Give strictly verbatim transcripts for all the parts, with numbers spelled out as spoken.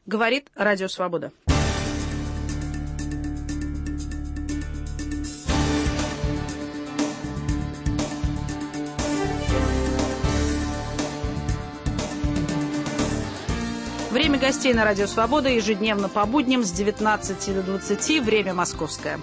Говорит Радио Свобода. Время гостей на Радио Свобода ежедневно по будням с девятнадцати до двадцати, время московское.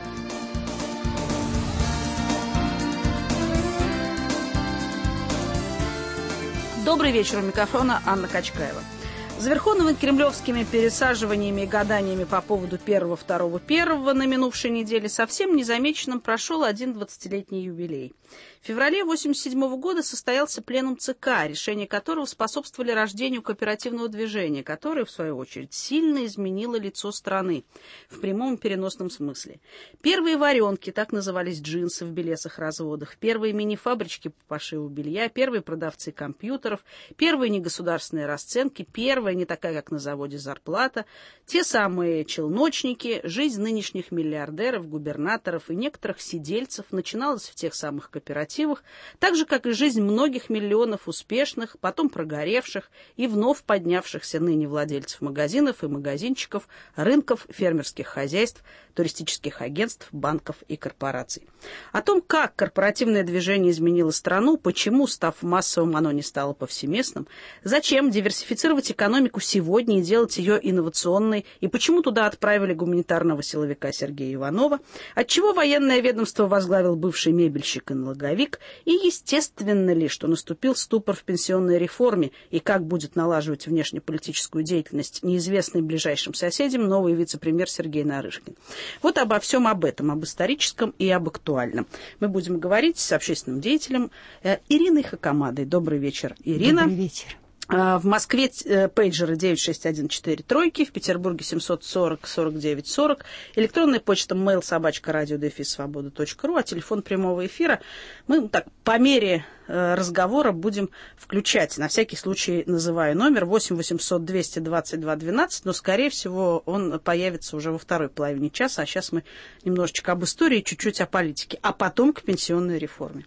Добрый вечер, у микрофона Анна Качкаева. За Верховными кремлевскими пересаживаниями и гаданиями по поводу первого, второго, первого на минувшей неделе совсем незамеченным прошел один двадцатилетний юбилей. В феврале восемьдесят седьмого года состоялся пленум ЦК, решения которого способствовали рождению кооперативного движения, которое, в свою очередь, сильно изменило лицо страны в прямом и переносном смысле. Первые варенки, так назывались джинсы в белесах-разводах, первые мини-фабрички по пошиву белья, первые продавцы компьютеров, первые негосударственные расценки, первая не такая, как на заводе, зарплата, те самые челночники, жизнь нынешних миллиардеров, губернаторов и некоторых сидельцев начиналась в тех самых кооперативах, так же, как и жизнь многих миллионов успешных, потом прогоревших и вновь поднявшихся ныне владельцев магазинов и магазинчиков, рынков, фермерских хозяйств, туристических агентств, банков и корпораций. О том, как корпоративное движение изменило страну, почему, став массовым, оно не стало повсеместным, зачем диверсифицировать экономику сегодня и делать ее инновационной, и почему туда отправили гуманитарного силовика Сергея Иванова, отчего военное ведомство возглавил бывший мебельщик и налоговик, и естественно ли, что наступил ступор в пенсионной реформе, и как будет налаживать внешнеполитическую деятельность неизвестный ближайшим соседям новый вице-премьер Сергей Нарышкин. Вот обо всем об этом, об историческом и об актуальном мы будем говорить с общественным деятелем Ириной Хакамадой. Добрый вечер, Ирина. Добрый вечер. В Москве пейджеры девять шесть один четыре тройки, в Петербурге семьсот сорок сорок девять сорок, электронная почта mail собачка радио дефис свобода точка ру, а телефон прямого эфира мы так по мере разговора будем включать. На всякий случай называю номер восемь восемьсот двести двадцать два двенадцать, но, скорее всего, он появится уже во второй половине часа, а сейчас мы немножечко об истории, чуть-чуть о политике, а потом к пенсионной реформе.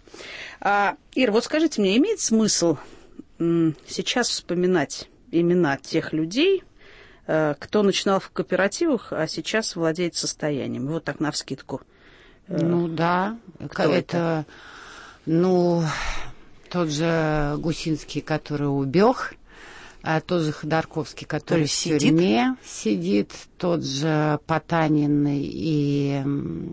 Ир, вот скажите мне, имеет смысл сейчас вспоминать имена тех людей, кто начинал в кооперативах, а сейчас владеет состоянием? Вот так навскидку. Ну да, Кто это, это? Ну, тот же Гусинский, который убег, а тот же Ходорковский, который в тюрьме сидит, тот же Потанин и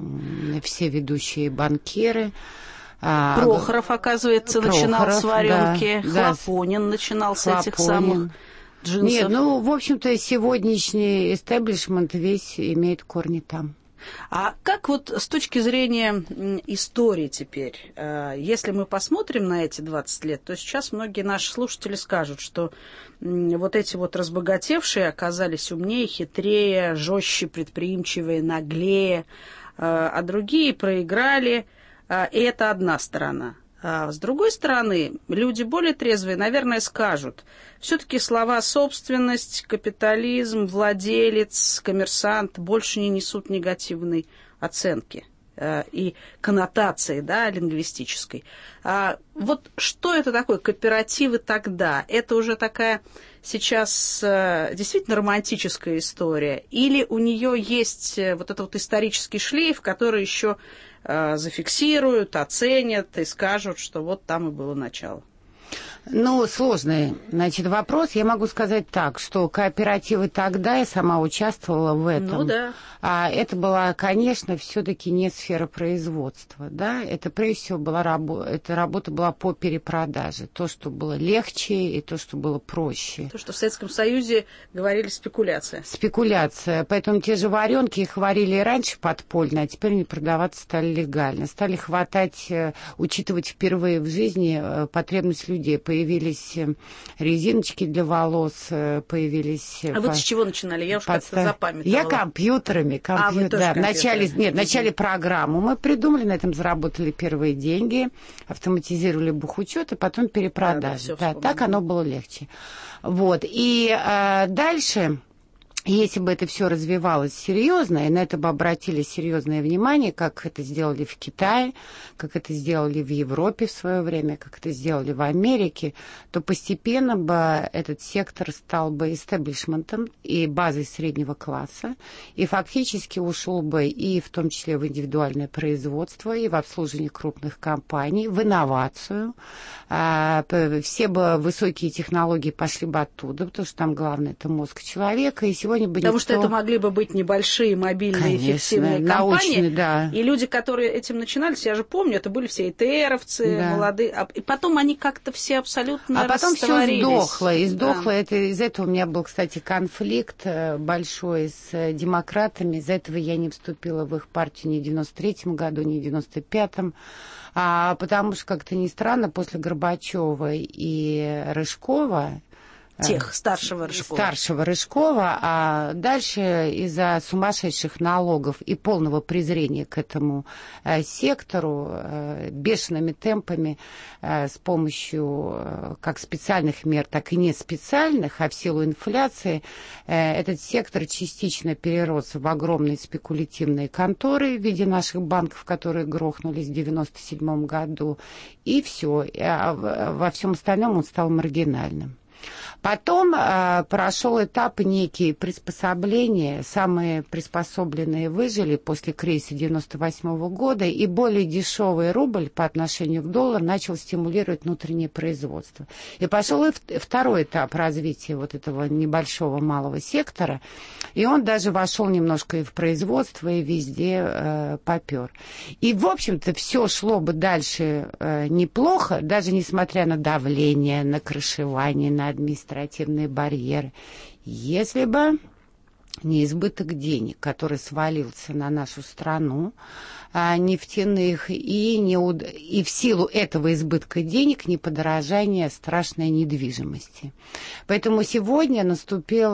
все ведущие банкиры. Прохоров, оказывается, Прохоров, начинал с варенки, да, Хлопонин да, начинал Хлопонин. с этих самых джинсов. Нет, ну, в общем-то, сегодняшний эстеблишмент весь имеет корни там. А как вот с точки зрения истории теперь, если мы посмотрим на эти двадцать лет, то сейчас многие наши слушатели скажут, что вот эти вот разбогатевшие оказались умнее, хитрее, жестче, предприимчивее, наглее, а другие проиграли. И это одна сторона. А с другой стороны, люди более трезвые, наверное, скажут, все-таки слова «собственность», «капитализм», «владелец», «коммерсант» больше не несут негативной оценки и коннотации, да, лингвистической. А вот что это такое кооперативы тогда? Это уже такая сейчас действительно романтическая история? Или у нее есть вот этот вот исторический шлейф, который еще зафиксируют, оценят и скажут, что вот там и было начало? Ну, сложный, значит, вопрос. Я могу сказать так, что кооперативы тогда, я сама участвовала в этом. Ну, да. А это была, конечно, все-таки не сфера производства, да. Это, прежде всего, была работа, эта работа была по перепродаже. То, что было легче, и то, что было проще. То, что в Советском Союзе говорили спекуляция. Спекуляция. Поэтому те же варенки их варили и раньше подпольно, а теперь они продаваться стали легально. Стали хватать, учитывать впервые в жизни потребность людей. Появились резиночки для волос, появились... А вы с чего начинали? Я уж подстав... как-то запамятовала. Я компьютерами. Компью... А, вы тоже да, компьютеры. Начали... Нет, начали программу. Мы придумали, на этом заработали первые деньги, автоматизировали бухучет, и потом перепродажи. Да, да, да, так оно было легче. Вот. И а, дальше... Если бы это все развивалось серьезно, и на это бы обратили серьезное внимание, как это сделали в Китае, как это сделали в Европе в свое время, как это сделали в Америке, то постепенно бы этот сектор стал бы истеблишментом и базой среднего класса, и фактически ушел бы и в том числе в индивидуальное производство, и в обслуживание крупных компаний, в инновацию. Все бы высокие технологии пошли бы оттуда, потому что там главное это мозг человека, и сегодня бы Потому никто... что это могли бы быть небольшие, мобильные, Конечно, эффективные научные, компании. Да. И люди, которые этим начинались, я же помню, это были все ИТРовцы, да. молодые. И потом они как-то все абсолютно А потом все сдохло. И сдохло. Да. Это, из этого у меня был, кстати, конфликт большой с демократами. Из-за этого я не вступила в их партию ни в девяносто третьем году, ни в девяносто пятом. А, потому что, как-то ни странно, после Горбачева и Рыжкова, Тех, старшего Рыжкова. Старшего Рыжкова, а дальше из-за сумасшедших налогов и полного презрения к этому э, сектору э, бешеными темпами э, с помощью э, как специальных мер, так и не специальных, а в силу инфляции, э, этот сектор частично перерос в огромные спекулятивные конторы в виде наших банков, которые грохнулись в девяносто седьмом году, и все. А во всем остальном он стал маргинальным. Потом э, прошел этап некие приспособления. Самые приспособленные выжили после кризиса девяносто восьмого года, и более дешевый рубль по отношению к доллару начал стимулировать внутреннее производство. И пошел и второй этап развития вот этого небольшого малого сектора, и он даже вошел немножко и в производство, и везде э, попер. И, в общем-то, все шло бы дальше э, неплохо, даже несмотря на давление, на крышевание, на административные барьеры, если бы не избыток денег, который свалился на нашу страну, а, нефтяных, и, не, и в силу этого избытка денег не подорожание страшной недвижимости. Поэтому сегодня наступил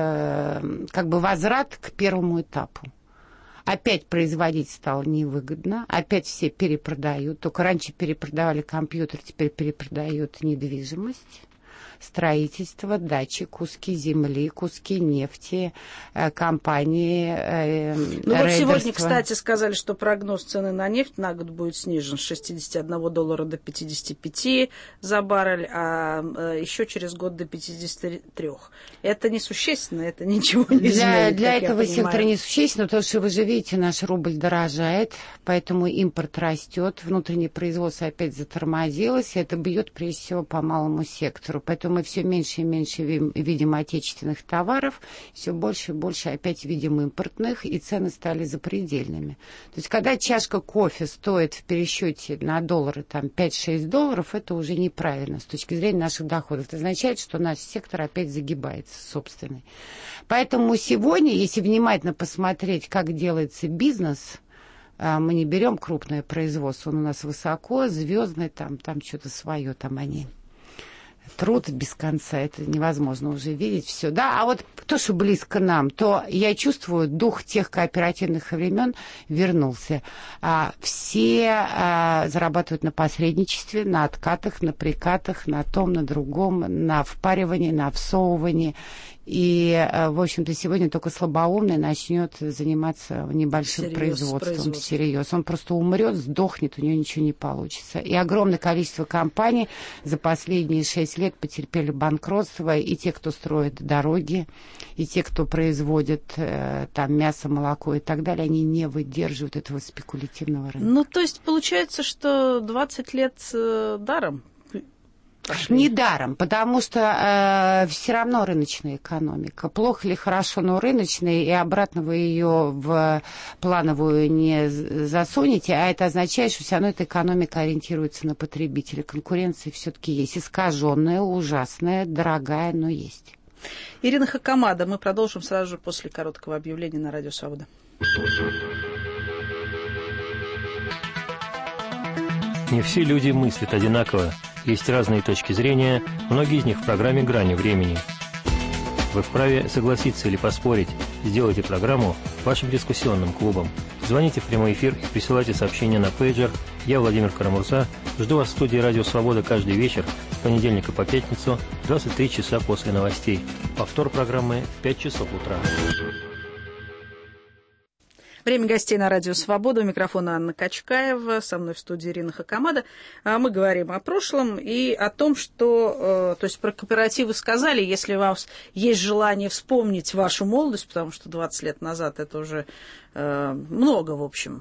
э, как бы возврат к первому этапу. Опять производить стало невыгодно, опять все перепродают. Только раньше перепродавали компьютер, теперь перепродают недвижимость. Строительство, дачи, куски земли, куски нефти, компании, э, Ну вот сегодня, кстати, сказали, что прогноз цены на нефть на год будет снижен с шестидесяти одного доллара до пятидесяти пяти за баррель, а еще через год до пятидесяти трёх. Это несущественно, это ничего не для, изменит. Для этого сектора несущественно, потому что вы же видите, наш рубль дорожает, поэтому импорт растет, внутреннее производство опять затормозилось, и это бьет прежде всего по малому сектору. Поэтому мы все меньше и меньше видим отечественных товаров, все больше и больше опять видим импортных, и цены стали запредельными. То есть, когда чашка кофе стоит в пересчете на доллары там пять-шесть долларов, это уже неправильно с точки зрения наших доходов. Это означает, что наш сектор опять загибается собственный. Поэтому сегодня, если внимательно посмотреть, как делается бизнес, мы не берем крупное производство, он у нас высоко, звездное, там, там что-то свое, там они... Труд без конца, это невозможно уже видеть все. Да, а вот то, что близко нам, то я чувствую, дух тех кооперативных времен вернулся. А, все а, зарабатывают на посредничестве, на откатах, на прикатах, на том, на другом, на впаривании, на всовывании. И, в общем-то, сегодня только слабоумный начнет заниматься небольшим Серьез, производством. производством. Всерьез. Он просто умрет, сдохнет, у него ничего не получится. И огромное количество компаний за последние шесть лет потерпели банкротство. И те, кто строит дороги, и те, кто производит э, там мясо, молоко и так далее, они не выдерживают этого спекулятивного рынка. Ну, то есть, получается, что двадцать лет э, даром? Пошли. Недаром, потому что э, все равно рыночная экономика. Плохо или хорошо, но рыночная, и обратно вы ее в плановую не засунете, а это означает, что все равно эта экономика ориентируется на потребителя. Конкуренция все-таки есть. Искаженная, ужасная, дорогая, но есть. Ирина Хакамада. Мы продолжим сразу же после короткого объявления на Радио Свобода. Не все люди мыслят одинаково. Есть разные точки зрения, многие из них в программе «Грани времени». Вы вправе согласиться или поспорить. Сделайте программу вашим дискуссионным клубом. Звоните в прямой эфир и присылайте сообщения на пейджер. Я, Владимир Карамурза, жду вас в студии «Радио Свобода» каждый вечер понедельника по пятницу в двадцать три часа после новостей. Повтор программы в пять часов утра. Время гостей на радио «Свобода». У микрофона Анна Качкаева. Со мной в студии Ирина Хакамада. Мы говорим о прошлом и о том, что... То есть про кооперативы сказали. Если у вас есть желание вспомнить вашу молодость, потому что двадцать лет назад это уже много, в общем,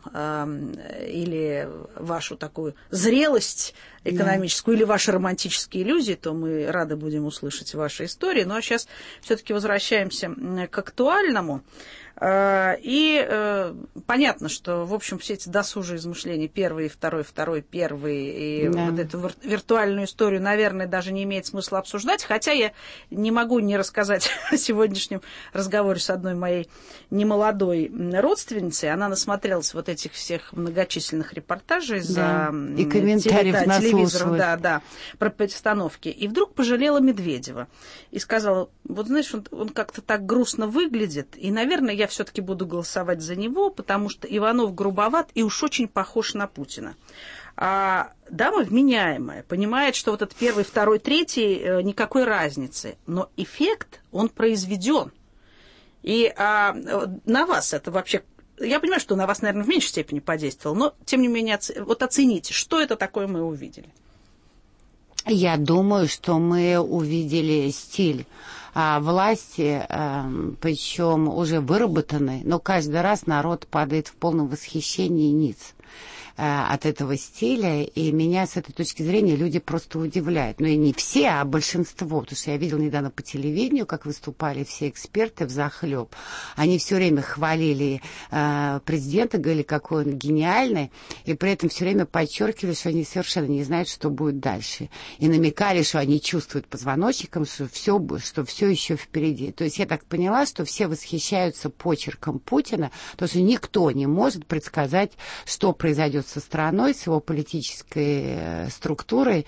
или вашу такую зрелость экономическую, да, или ваши романтические иллюзии, то мы рады будем услышать ваши истории. Ну, а сейчас все-таки возвращаемся к актуальному. И э, понятно, что, в общем, все эти досужие измышления, первый, второй, второй, первый, и да. вот эту вир- виртуальную историю, наверное, даже не имеет смысла обсуждать, хотя я не могу не рассказать о сегодняшнем разговоре с одной моей немолодой родственницей. Она насмотрелась вот этих всех многочисленных репортажей да. за и комментариев теле- да, телевизором, да, да, про перестановки, и вдруг пожалела Медведева и сказала, вот знаешь, он, он как-то так грустно выглядит, и, наверное, я все-таки буду голосовать за него, потому что Иванов грубоват и уж очень похож на Путина. А дама вменяемая, понимает, что вот этот первый, второй, третий, никакой разницы. Но эффект, он произведен. И а, на вас это вообще... Я понимаю, что на вас, наверное, в меньшей степени подействовало, но, тем не менее, вот оцените, что это такое мы увидели. Я думаю, что мы увидели стиль а, власти, а, причем уже выработанный, но каждый раз народ падает в полном восхищении ниц от этого стиля, и меня с этой точки зрения люди просто удивляют. Ну и не все, а большинство, потому что я видела недавно по телевидению, как выступали все эксперты взахлеб. Они все время хвалили э, президента, говорили, какой он гениальный, и при этом все время подчеркивали, что они совершенно не знают, что будет дальше. И намекали, что они чувствуют позвоночником, что все, что все еще впереди. То есть я так поняла, что все восхищаются почерком Путина, потому что никто не может предсказать, что произойдет со страной, с его политической структурой,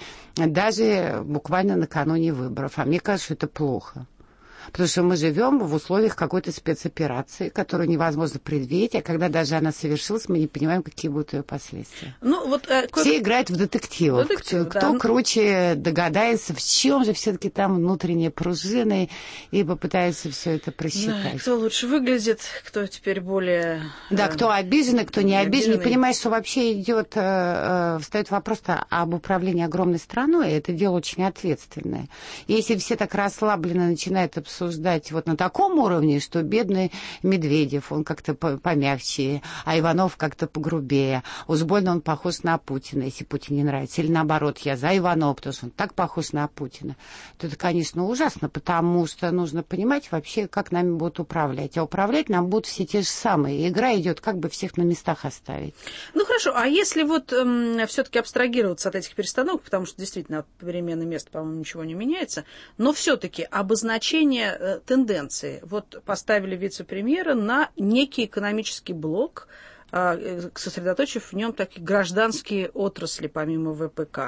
даже буквально накануне выборов. А мне кажется, что это плохо. Потому что мы живем в условиях какой-то спецоперации, которую невозможно предвидеть, а когда даже она совершилась, мы не понимаем, какие будут ее последствия. Ну, вот, э, Все кое... играют в детективов. Детектив, кто да. круче догадается, в чем же все-таки там внутренние пружины, и попытается все это просчитать. Да, кто лучше выглядит, кто теперь более... Да, кто обиженный, кто не обиженный. обиженный. Понимаешь, что вообще идет, э, э, встает вопрос-то об управлении огромной страной, это дело очень ответственное. И если все так расслабленно начинают обсуждать, обсуждать вот на таком уровне, что бедный Медведев, он как-то помягче, а Иванов как-то погрубее. Уж больно он похож на Путина, если Путин не нравится. Или наоборот, я за Иванова, потому что он так похож на Путина. То это, конечно, ужасно, потому что нужно понимать вообще, как нами будут управлять. А управлять нам будут все те же самые. И игра идет, как бы всех на местах оставить. Ну хорошо, а если вот эм, все-таки абстрагироваться от этих перестановок, потому что действительно от перемены мест, по-моему, ничего не меняется, но все-таки обозначение тенденции. Вот поставили вице-премьера на некий экономический блок, сосредоточив в нем такие гражданские отрасли, помимо вэ пэ ка.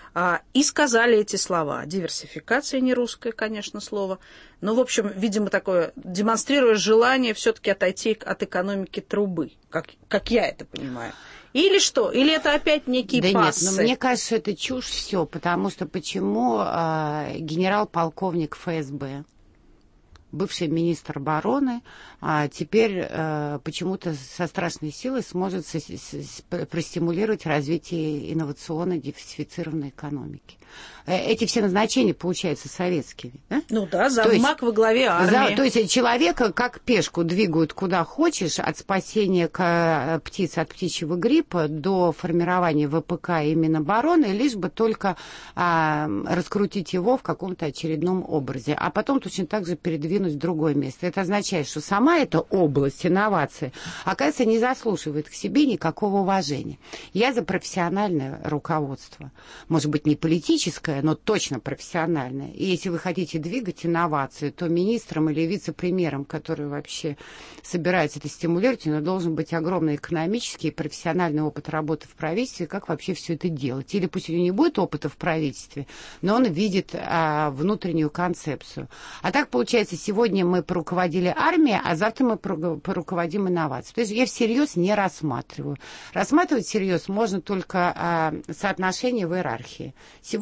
И сказали эти слова. Диверсификация, не русское, конечно, слово. Но, в общем, видимо, такое, демонстрируя желание все-таки отойти от экономики трубы, как, как я это понимаю. Или что? Или это опять некие да пассы? Нет, но мне кажется, что это чушь все, потому что почему э, генерал-полковник эф эс бэ, бывший министр обороны, а теперь э, почему-то со страшной силой сможет с, с, с, простимулировать развитие инновационной диверсифицированной экономики. Эти все назначения, получаются, советскими. Да? Ну да, заммак во главе армии. За, то есть человека как пешку двигают куда хочешь, от спасения к, птиц от птичьего гриппа до формирования вэ пэ ка и Минобороны, лишь бы только а, раскрутить его в каком-то очередном образе. А потом точно так же передвинуть в другое место. Это означает, что сама эта область инноваций, оказывается, не заслуживает к себе никакого уважения. Я за профессиональное руководство. Может быть, не политическое, но точно профессиональное. И если вы хотите двигать инновации, то министром или вице-премьером, который вообще собирается это стимулировать, у него должен быть огромный экономический и профессиональный опыт работы в правительстве, как вообще все это делать. Или пусть у него не будет опыта в правительстве, но он видит а, внутреннюю концепцию. А так, получается, сегодня мы поруководили армией, а завтра мы поруководим инновацией. То есть я всерьез не рассматриваю. Рассматривать всерьез можно только а, соотношение в иерархии. Сегодня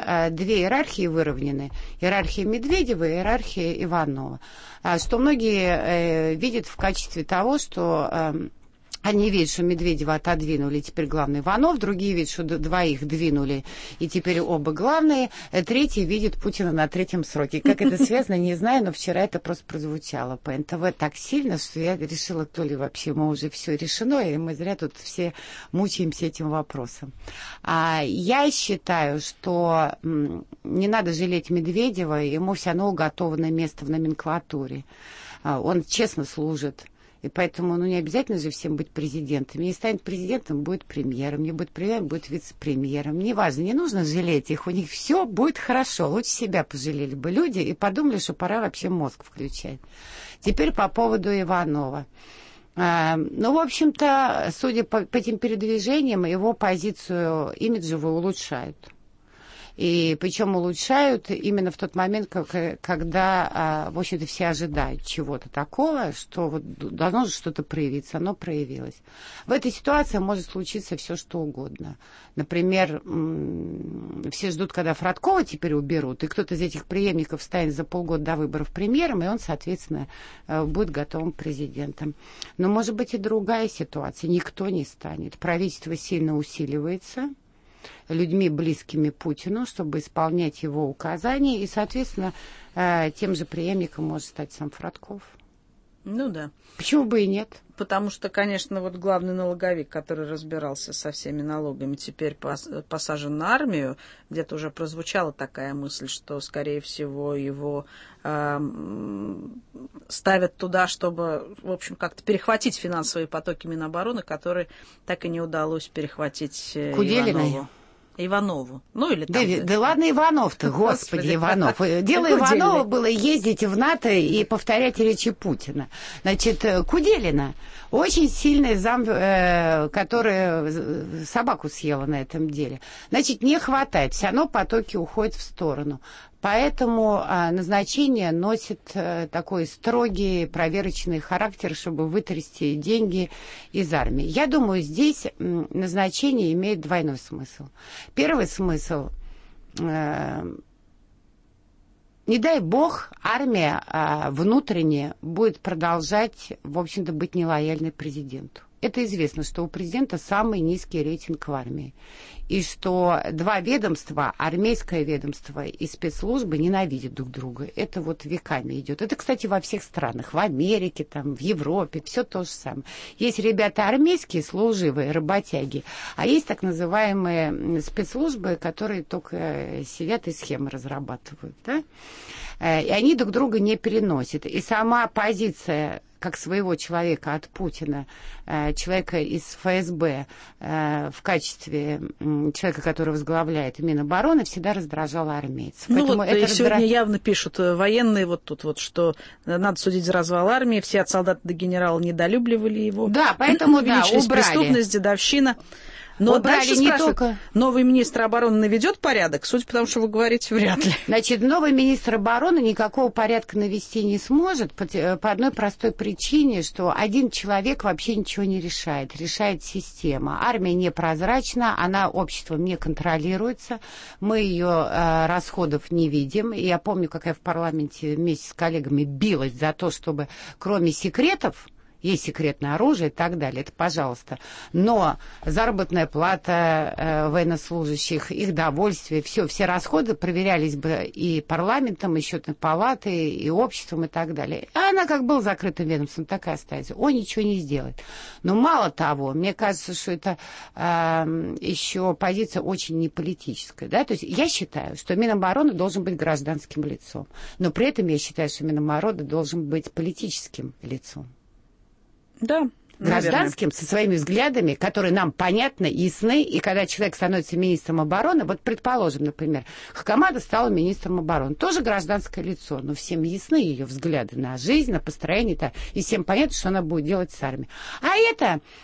э, две иерархии выровнены. Иерархия Медведева и иерархия Иванова. Э, что многие э, видят в качестве того, что... Э, Они видят, что Медведева отодвинули, теперь главный Иванов, другие видят, что двоих двинули, и теперь оба главные, третий видит Путина на третьем сроке. Как это связано, не знаю, но вчера это просто прозвучало по эн тэ вэ так сильно, что я решила, то ли вообще мы уже все решено, и мы зря тут все мучаемся этим вопросом. А я считаю, что не надо жалеть Медведева, ему все равно уготовано место в номенклатуре. Он честно служит. И поэтому, ну, не обязательно же всем быть президентами. Не станет президентом, будет премьером. Не будет премьером, будет вице-премьером. Неважно, не нужно жалеть их. У них все будет хорошо. Лучше себя пожалели бы люди и подумали, что пора вообще мозг включать. Теперь по поводу Иванова. А, ну, в общем-то, судя по, по этим передвижениям, его позицию имиджевую улучшают. И причем улучшают именно в тот момент, как, когда, в общем-то, все ожидают чего-то такого, что вот должно же что-то проявиться, оно проявилось. В этой ситуации может случиться все, что угодно. Например, все ждут, когда Фродкова теперь уберут, и кто-то из этих преемников станет за полгода до выборов премьером, и он, соответственно, будет готовым президентом. Но может быть и другая ситуация. Никто не станет. Правительство сильно усиливается людьми, близкими Путину, чтобы исполнять его указания, и, соответственно, тем же преемником может стать сам Фродков. Ну да. Почему бы и нет? Потому что, конечно, вот главный налоговик, который разбирался со всеми налогами, теперь посажен на армию. Где-то уже прозвучала такая мысль, что, скорее всего, его э, ставят туда, чтобы, в общем, как-то перехватить финансовые потоки Минобороны, которые так и не удалось перехватить Иванову. Иванову. Ну, или там... Да, да ладно Иванов-то, господи, Иванов. Дело Иванова было ездить в НАТО и повторять речи Путина. Значит, Куделина, очень сильный зам, э, который собаку съела на этом деле. Значит, не хватает, все равно потоки уходят в сторону. Поэтому а, назначение носит а, такой строгий проверочный характер, чтобы вытрясти деньги из армии. Я думаю, здесь м, назначение имеет двойной смысл. Первый смысл а, не дай бог, армия а, внутренне будет продолжать, в общем-то, быть нелояльной президенту. Это известно, что у президента самый низкий рейтинг в армии. И что два ведомства, армейское ведомство и спецслужбы, ненавидят друг друга. Это вот веками идет. Это, кстати, во всех странах. В Америке, там, в Европе, все то же самое. Есть ребята армейские, служивые, работяги, а есть так называемые спецслужбы, которые только сидят и схемы разрабатывают. Да? И они друг друга не переносят. И сама позиция как своего человека от Путина, человека из эф эс бэ в качестве человека, который возглавляет Минобороны, всегда раздражала армейцев. Ну Поэтому вот это и раздра... сегодня явно пишут военные вот тут вот, что надо судить за развал армии, все от солдата до генерала недолюбливали его. Да, поэтому да, убрали. Преступность, дедовщина. Но убрали дальше не спрашивают, только... новый министр обороны наведет порядок? Судя по тому, что вы говорите, вряд ли. Значит, новый министр обороны никакого порядка навести не сможет по, по одной простой причине, что один человек вообще ничего не решает. Решает система. Армия непрозрачна, она обществом не контролируется. Мы ее э, расходов не видим. И я помню, как я в парламенте вместе с коллегами билась за то, чтобы кроме секретов, есть секретное оружие и так далее, это пожалуйста. Но заработная плата э, военнослужащих, их довольствие, все, все расходы проверялись бы и парламентом, и счетной палатой, и обществом и так далее. А она как была закрытым ведомством, так и остается. Он ничего не сделает. Но мало того, мне кажется, что это э, еще позиция очень неполитическая. Да? То есть я считаю, что Минобороны должен быть гражданским лицом. Но при этом я считаю, что Минобороны должен быть политическим лицом. Да, гражданским, наверное, со своими взглядами, которые нам понятны, ясны, и когда человек становится министром обороны, вот предположим, например, Хакамада стала министром обороны, тоже гражданское лицо, но всем ясны ее взгляды на жизнь, на построение, и всем понятно, что она будет делать с армией. А это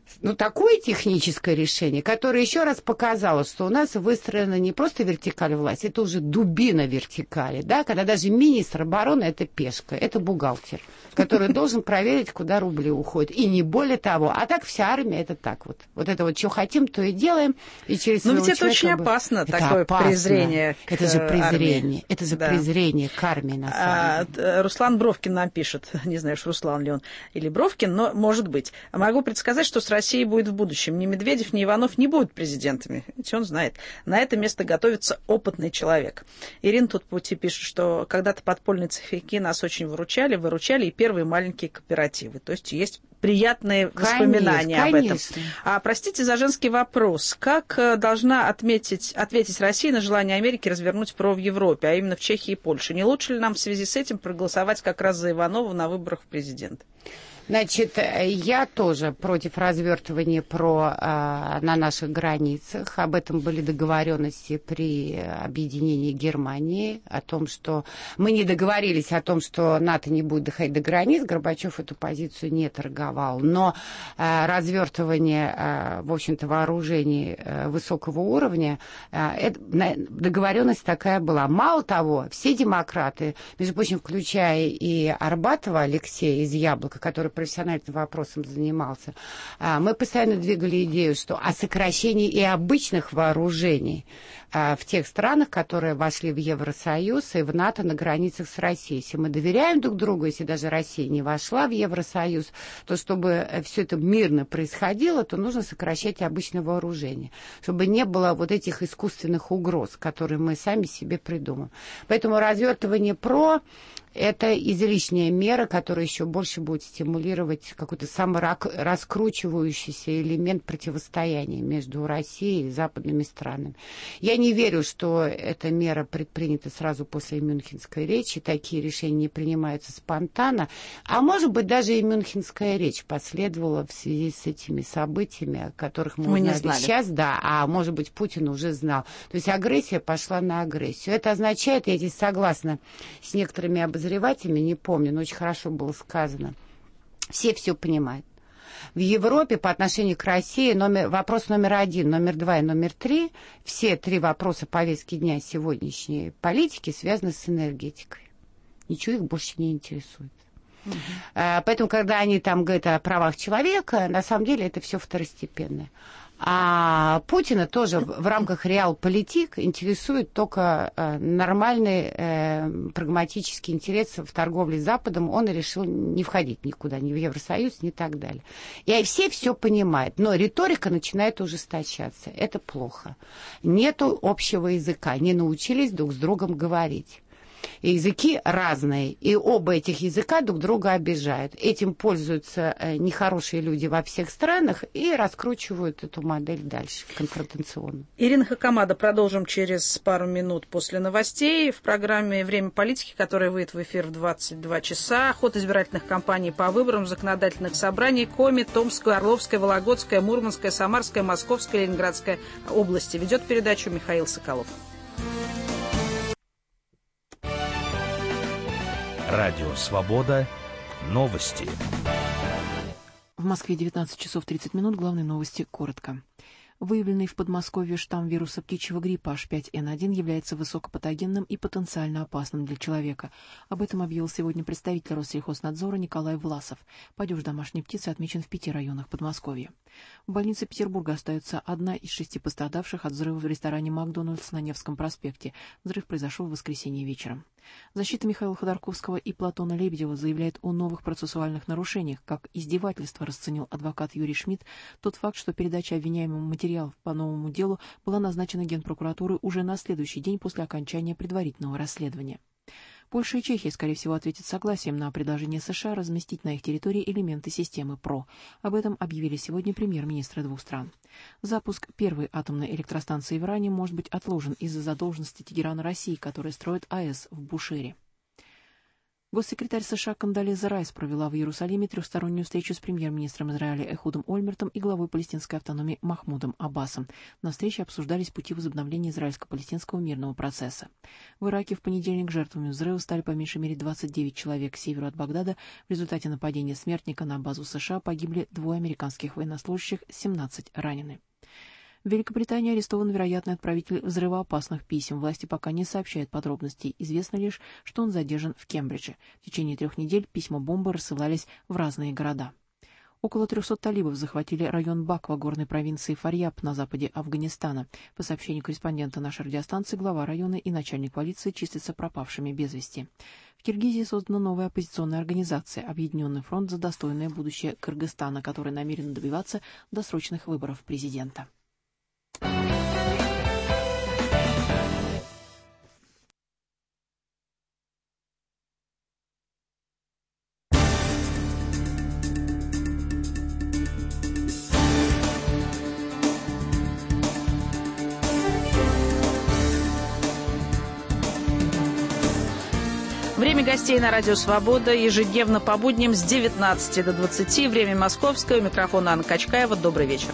Ну, такое техническое решение, которое еще раз показало, что у нас выстроена не просто вертикаль власти, это уже дубина вертикали, да, когда даже министр обороны – это пешка, это бухгалтер, который должен проверить, куда рубли уходят. И не более того. А так вся армия – это так вот. Вот это вот, что хотим, то и делаем. И через Но ведь это очень опасно, это такое опасно. презрение к Это же презрение. армии. Это же Да. презрение к армии, на самом деле. А, Руслан Бровкин нам пишет, не знаю, Руслан ли он или Бровкин, но может быть. Могу предсказать, что с Россией будет в будущем. Ни Медведев, ни Иванов не будут президентами. Ведь он знает. На это место готовится опытный человек. Ирина тут пути пишет, что когда-то подпольные цеховики нас очень выручали, выручали и первые маленькие кооперативы. То есть есть приятные Конечно, воспоминания об этом. конечно. А простите за женский вопрос. Как должна отметить, ответить Россия на желание Америки развернуть ПРО в Европе, а именно в Чехии и Польше? Не лучше ли нам в связи с этим проголосовать как раз за Иванова на выборах в президенты? Значит, я тоже против развертывания ПРО а, на наших границах. Об этом были договоренности при объединении Германии, о том, что мы не договорились о том, что НАТО не будет доходить до границ. Горбачев эту позицию не торговал. Но а, развертывание, а, в общем-то, вооружений а, высокого уровня, а, это, договоренность такая была. Мало того, все демократы, между прочим, включая и Арбатова Алексея из «Яблока», который профессиональным вопросом занимался, мы постоянно двигали идею, что о сокращении и обычных вооружений в тех странах, которые вошли в Евросоюз и в НАТО на границах с Россией. Если мы доверяем друг другу, если даже Россия не вошла в Евросоюз, то чтобы все это мирно происходило, то нужно сокращать обычное вооружение, чтобы не было вот этих искусственных угроз, которые мы сами себе придумаем. Поэтому развертывание ПРО – это излишняя мера, которая еще больше будет стимулировать какой-то самораскручивающийся элемент противостояния между Россией и западными странами. Я не верю, что эта мера предпринята сразу после Мюнхенской речи. Такие решения не принимаются спонтанно. А может быть, даже и Мюнхенская речь последовала в связи с этими событиями, о которых мы, мы узнали не знали сейчас, да, а может быть, Путин уже знал. То есть агрессия пошла на агрессию. Это означает, я здесь согласна с некоторыми обозревателями, не помню, но очень хорошо было сказано. Все все понимают. В Европе по отношению к России номер, вопрос номер один, номер два и номер три, все три вопроса повестки дня сегодняшней политики связаны с энергетикой. Ничего их больше не интересует. Угу. А, поэтому, когда они там говорят о правах человека, на самом деле это все второстепенное. А Путина тоже в рамках реал-политик интересует только э, нормальный э, прагматический интерес в торговле с Западом. Он решил не входить никуда, ни в Евросоюз, ни так далее. И все все понимают, но риторика начинает ужесточаться. Это плохо. Нету общего языка, не научились друг с другом говорить. И языки разные, и оба этих языка друг друга обижают. Этим пользуются нехорошие люди во всех странах и раскручивают эту модель дальше, конфронтационную. Ирина Хакамада, продолжим через пару минут после новостей в программе «Время политики», которая выйдет в эфир в двадцать два часа. Ход избирательных кампаний по выборам законодательных собраний Коми, Томской, Орловской, Вологодской, Мурманской, Самарской, Московской, Ленинградской области. Ведет передачу Михаил Соколов. Радио «Свобода». Новости. В Москве девятнадцать часов тридцать минут. Главные новости коротко. Выявленный в Подмосковье штамм вируса птичьего гриппа эйч пять эн один является высокопатогенным и потенциально опасным для человека. Об этом объявил сегодня представитель Россельхознадзора Николай Власов. Падеж домашней птицы отмечен в пяти районах Подмосковья. В больнице Петербурга остается одна из шести пострадавших от взрыва в ресторане «Макдональдс» на Невском проспекте. Взрыв произошел в воскресенье вечером. Защита Михаила Ходорковского и Платона Лебедева заявляет о новых процессуальных нарушениях. Как издевательство расценил адвокат Юрий Шмидт тот факт, что передача обвиняемому материалов по новому делу была назначена Генпрокуратурой уже на следующий день после окончания предварительного расследования. Польша и Чехия, скорее всего, ответят согласием на предложение США разместить на их территории элементы системы ПРО. Об этом объявили сегодня премьер-министры двух стран. Запуск первой атомной электростанции в Иране может быть отложен из-за задолженности Тегерана России, которая строит АЭС в Бушере. Госсекретарь США Кондолиза Райс провела в Иерусалиме трехстороннюю встречу с премьер-министром Израиля Эхудом Ольмертом и главой палестинской автономии Махмудом Аббасом. На встрече обсуждались пути возобновления израильско-палестинского мирного процесса. В Ираке в понедельник жертвами взрыва стали по меньшей мере двадцать девять человек. К северу от Багдада в результате нападения смертника на базу США погибли двое американских военнослужащих, семнадцать ранены. В Великобритании арестован вероятный отправитель взрывоопасных писем. Власти пока не сообщают подробностей. Известно лишь, что он задержан в Кембридже. В течение трех недель письма-бомбы рассылались в разные города. Около трехсот талибов захватили район Баква горной провинции Фарьяб на западе Афганистана. По сообщению корреспондента нашей радиостанции, глава района и начальник полиции числятся пропавшими без вести. В Киргизии создана новая оппозиционная организация «Объединенный фронт за достойное будущее Кыргызстана», которая намерена добиваться досрочных выборов президента. Время гостей на Радио Свобода ежедневно по будням с девятнадцати до двадцати. Время московское. У микрофона Анна Качкаева. Добрый вечер.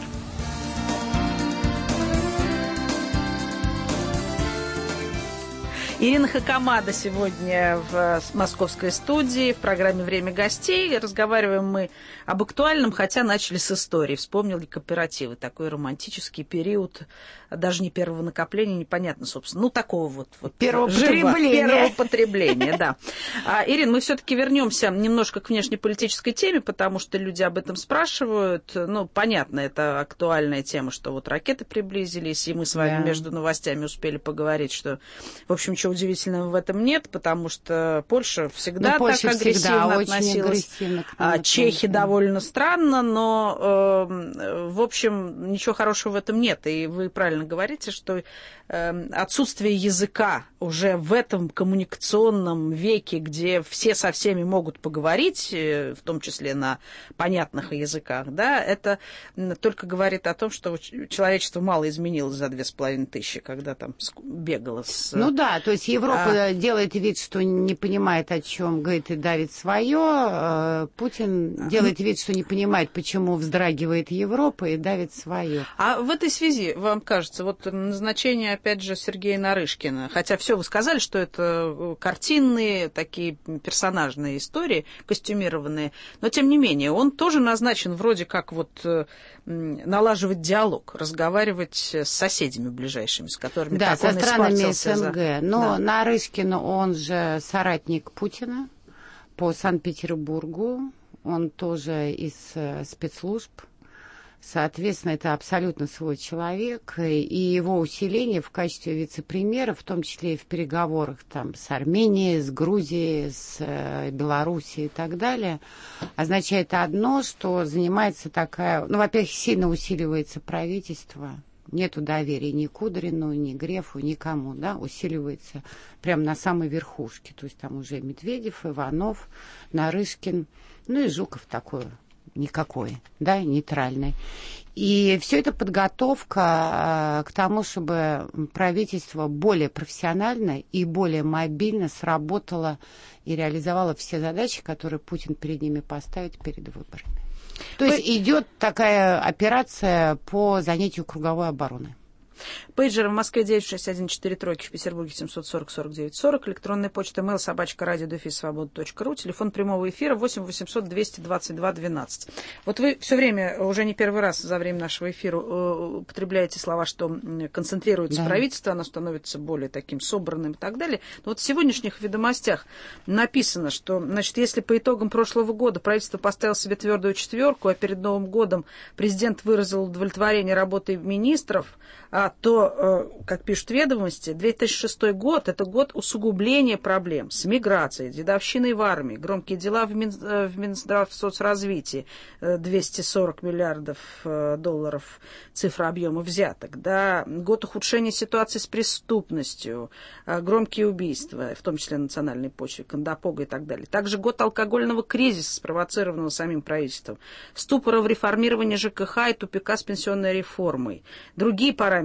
Ирина Хакамада сегодня в московской студии в программе «Время гостей». Разговариваем мы об актуальном, хотя начали с истории. Вспомнили кооперативы. Такой романтический период, даже не первого накопления, непонятно, собственно. Ну, такого вот... вот первого живо, потребления. Первого потребления, да. А, Ирина, мы все-таки вернемся немножко к внешнеполитической теме, потому что люди об этом спрашивают. Ну, понятно, это актуальная тема, что вот ракеты приблизились, и мы с вами да. между новостями успели поговорить, что, в общем, ничего удивительного в этом нет, потому что Польша всегда ну, Польша так агрессивно всегда относилась. Агрессивно а чехи довольно странно, но, э, в общем, ничего хорошего в этом нет. И вы правильно говорите, что э, отсутствие языка уже в этом коммуникационном веке, где все со всеми могут поговорить, в том числе на понятных языках, да, это только говорит о том, что человечество мало изменилось за две с половиной тысячи, когда там бегало с... Ну да, то есть Европа а... делает вид, что не понимает, о чем говорит и давит свое. Путин а... делает вид, что не понимает, почему вздрагивает Европа и давит свое. А в этой связи, вам кажется, вот назначение, опять же, Сергея Нарышкина, хотя все вы сказали, что это картинные, такие персонажные истории, костюмированные, но тем не менее, он тоже назначен вроде как вот налаживать диалог, разговаривать с соседями ближайшими, с которыми да, так он со странами СНГ. За... Но да. Нарышкин, он же соратник Путина по Санкт-Петербургу, он тоже из спецслужб. Соответственно, это абсолютно свой человек, и его усиление в качестве вице-премьера, в том числе и в переговорах там, с Арменией, с Грузией, с э, Белоруссией и так далее, означает одно, что занимается такая... Ну, во-первых, сильно усиливается правительство, нету доверия ни Кудрину, ни Грефу, никому, да, усиливается прямо на самой верхушке. То есть там уже Медведев, Иванов, Нарышкин, ну и Жуков такой никакой, да, нейтральный. И все это подготовка к тому, чтобы правительство более профессионально и более мобильно сработало и реализовало все задачи, которые Путин перед ними поставит перед выборами. То есть идет такая операция по занятию круговой обороны. Пейджер в Москве девять шесть один четыре тройки, в Петербурге семьсот сорок сорок девять сорок, электронная почта mail собачка радио дефис свобода точка ру, телефон прямого эфира восемь восемьсот двести двадцать два двенадцать. Вот вы все время, уже не первый раз за время нашего эфира употребляете слова, что концентрируется да. правительство, оно становится более таким собранным и так далее. Но вот в сегодняшних ведомостях написано, что, значит, если по итогам прошлого года правительство поставило себе твердую четверку, а перед Новым годом президент выразил удовлетворение работой министров, то, как пишут ведомости, две тысячи шестой год – это год усугубления проблем с миграцией, дедовщиной в армии, громкие дела в, Мин, в Минздравсоцразвитии, двести сорок миллиардов долларов цифра объема взяток, да, год ухудшения ситуации с преступностью, громкие убийства, в том числе на национальной почве, Кандапога и так далее. Также год алкогольного кризиса, спровоцированного самим правительством, ступора в реформировании ЖКХ и тупика с пенсионной реформой, другие параметры,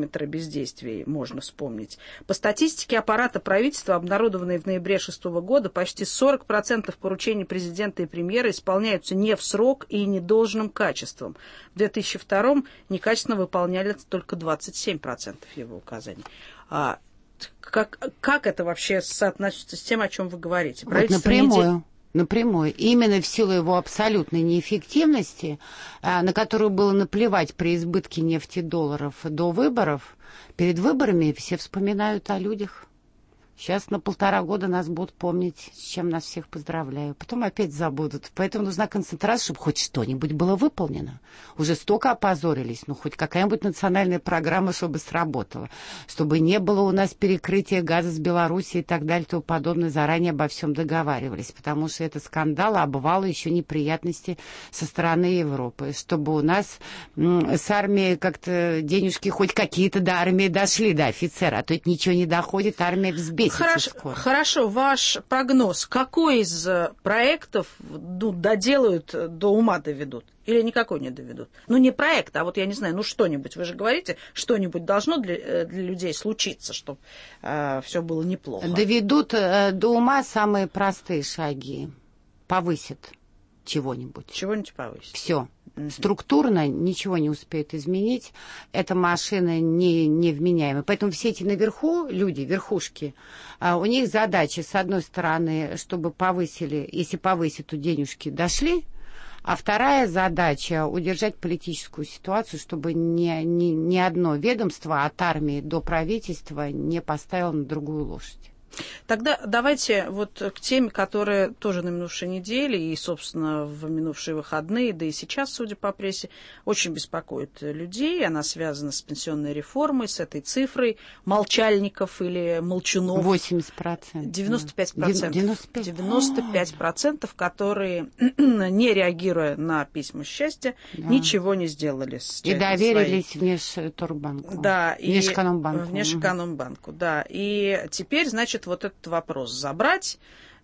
периметра бездействия можно вспомнить. По статистике аппарата правительства, обнародованной в ноябре шестого года, почти сорок процентов поручений президента и премьера исполняются не в срок и недолжным качеством. В две тысячи втором некачественно выполняли только двадцать семь процентов его указаний. А как, как это вообще соотносится с тем, о чем вы говорите? Вот напрямую. Напрямую. Именно в силу его абсолютной неэффективности, на которую было наплевать при избытке нефтедолларов до выборов, перед выборами все вспоминают о людях. Сейчас на полтора года нас будут помнить, с чем нас всех поздравляю. Потом опять забудут. Поэтому нужна концентрация, чтобы хоть что-нибудь было выполнено. Уже столько опозорились, ну хоть какая-нибудь национальная программа, чтобы сработала. Чтобы не было у нас перекрытия газа с Белоруссией и так далее, и тому подобное. Заранее обо всем договаривались. Потому что это скандал, обвал, еще неприятности со стороны Европы. Чтобы у нас м- с армией как-то денежки хоть какие-то до армии дошли, до офицера. А то это ничего не доходит, армия взбесится. Хорошо, хорошо, ваш прогноз. Какой из проектов ну, доделают, до ума доведут? Или никакой не доведут? Ну, не проект, а вот, я не знаю, ну, что-нибудь. Вы же говорите, что-нибудь должно для, для людей случиться, чтобы э, все было неплохо. Доведут э, до ума самые простые шаги. Повысят чего-нибудь. Чего-нибудь повысит. Все. Структурно ничего не успеет изменить. Эта машина не, невменяемая. Поэтому все эти наверху люди, верхушки, у них задача, с одной стороны, чтобы повысили, если повысят, то денежки дошли, а вторая задача — удержать политическую ситуацию, чтобы ни, ни, ни одно ведомство от армии до правительства не поставило на другую лошадь. Тогда давайте вот к теме, которая тоже на минувшей неделе и, собственно, в минувшие выходные, да и сейчас, судя по прессе, очень беспокоит людей. Она связана с пенсионной реформой, с этой цифрой молчальников или молчунов. восемьдесят процентов. девяносто пять процентов. девяносто пять. девяносто пять процентов, которые, не реагируя на письма счастья, да. ничего не сделали. С и доверились Внешторгбанку. Да. Внешэкономбанку. Внешэкономбанку, да. И теперь, значит, вот этот вопрос забрать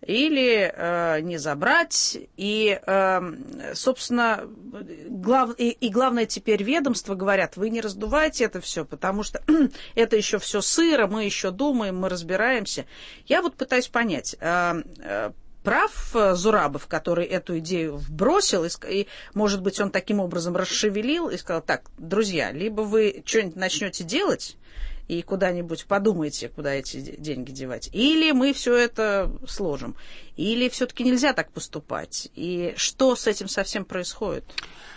или э, не забрать. И, э, собственно, глав... и, и главное теперь ведомства говорят, вы не раздувайте это все, потому что это еще все сыро, мы еще думаем, мы разбираемся. Я вот пытаюсь понять, э, э, прав Зурабов, который эту идею вбросил, и, и, может быть, он таким образом расшевелил и сказал, так, друзья, либо вы что-нибудь начнете делать, и куда-нибудь подумайте, куда эти деньги девать. Или мы все это сложим. Или все-таки нельзя так поступать. И что с этим совсем происходит?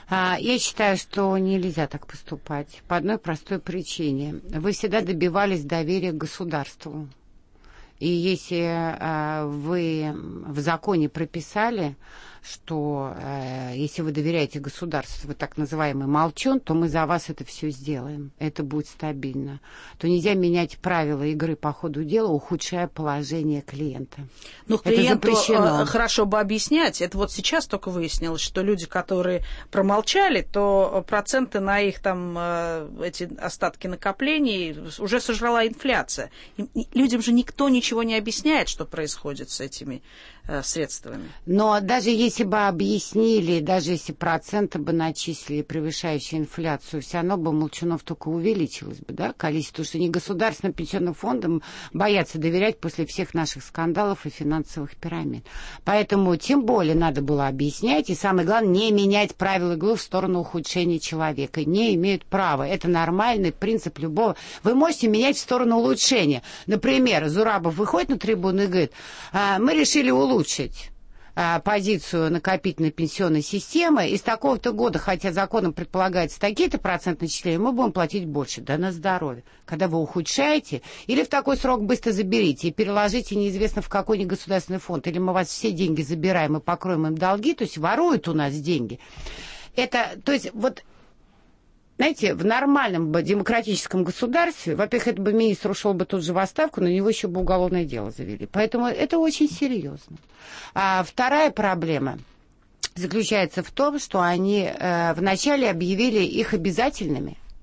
Я считаю, что нельзя так поступать. По одной простой причине. Вы всегда добивались доверия к государству. И если э, вы в законе прописали, что э, если вы доверяете государству, вы так называемый молчун, то мы за вас это все сделаем, это будет стабильно, то нельзя менять правила игры по ходу дела, ухудшая положение клиента. Ну, клиенту хорошо бы объяснять. Это вот сейчас только выяснилось, что люди, которые промолчали, то проценты на их там эти остатки накоплений уже сожрала инфляция. И людям же никто ничего не объясняет, что происходит с этими э, средствами. Но даже если бы объяснили, даже если проценты бы начислили, превышающие инфляцию, все равно бы молчунов только увеличилось бы, да, количество, потому что не государственным пенсионным фондам боятся доверять после всех наших скандалов и финансовых пирамид. Поэтому тем более надо было объяснять, и самое главное, не менять правила игры в сторону ухудшения человека. Не имеют права. Это нормальный принцип любого. Вы можете менять в сторону улучшения. Например, Зурабов выходит на трибуну и говорит, мы решили улучшить позицию накопительной пенсионной системы, и с такого-то года, хотя законом предполагается такие-то проценты начисления, мы будем платить больше. Да на здоровье. Когда вы ухудшаете, или в такой срок быстро заберите и переложите неизвестно в какой-нибудь государственный фонд, или мы у вас все деньги забираем и покроем им долги, то есть воруют у нас деньги. Это, то есть, вот, знаете, в нормальном бы демократическом государстве, во-первых, этот бы министр ушел бы тут же в отставку, на него еще бы уголовное дело завели. Поэтому это очень серьезно. А вторая проблема заключается в том, что они э, вначале объявили их обязательными.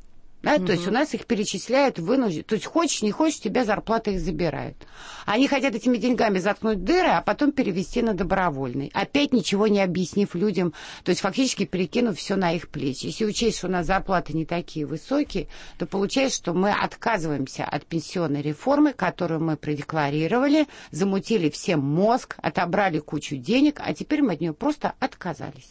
Да? Угу. То есть у нас их перечисляют вынужденно. То есть хочешь, не хочешь, тебя зарплаты их забирают. Они хотят этими деньгами заткнуть дыры, а потом перевести на добровольный. Опять ничего не объяснив людям, то есть фактически перекинув все на их плечи. Если учесть, что у нас зарплаты не такие высокие, то получается, что мы отказываемся от пенсионной реформы, которую мы продекларировали, замутили всем мозг, отобрали кучу денег, а теперь мы от нее просто отказались.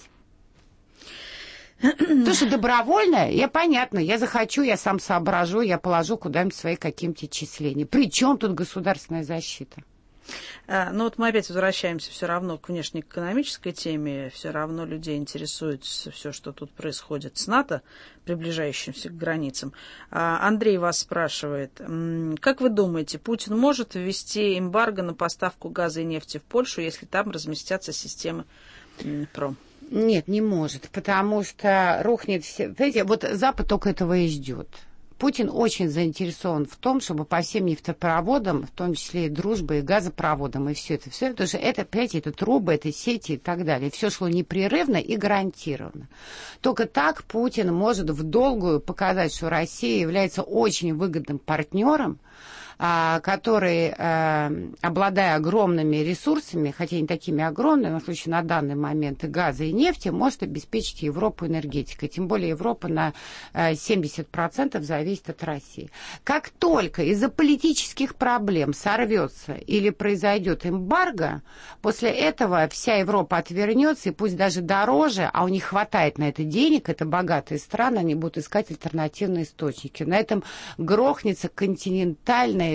То, что добровольно, я понятно, я захочу, я сам соображу, я положу куда-нибудь свои какие-нибудь числения. При чем тут государственная защита? А, ну вот мы опять возвращаемся все равно к внешнеэкономической теме, все равно людей интересует все, что тут происходит с НАТО, приближающимся к границам. А, Андрей вас спрашивает, как вы думаете, Путин может ввести эмбарго на поставку газа и нефти в Польшу, если там разместятся системы ПРО? Нет, не может, потому что рухнет все... Знаете, вот Запад только этого и ждет. Путин очень заинтересован в том, чтобы по всем нефтепроводам, в том числе и дружбе, и газопроводам, и все это, все, потому что это, понимаете, это трубы, это сети и так далее. Все шло непрерывно и гарантированно. Только так Путин может в долгую показать, что Россия является очень выгодным партнером, который, обладая огромными ресурсами, хотя не такими огромными, в случае на данный момент и газа, и нефти, может обеспечить Европу энергетикой. Тем более Европа на семьдесят процентов зависит от России. Как только из-за политических проблем сорвется или произойдет эмбарго, после этого вся Европа отвернется, и пусть даже дороже, а у них хватает на это денег, это богатые страны, они будут искать альтернативные источники. На этом грохнется континентальная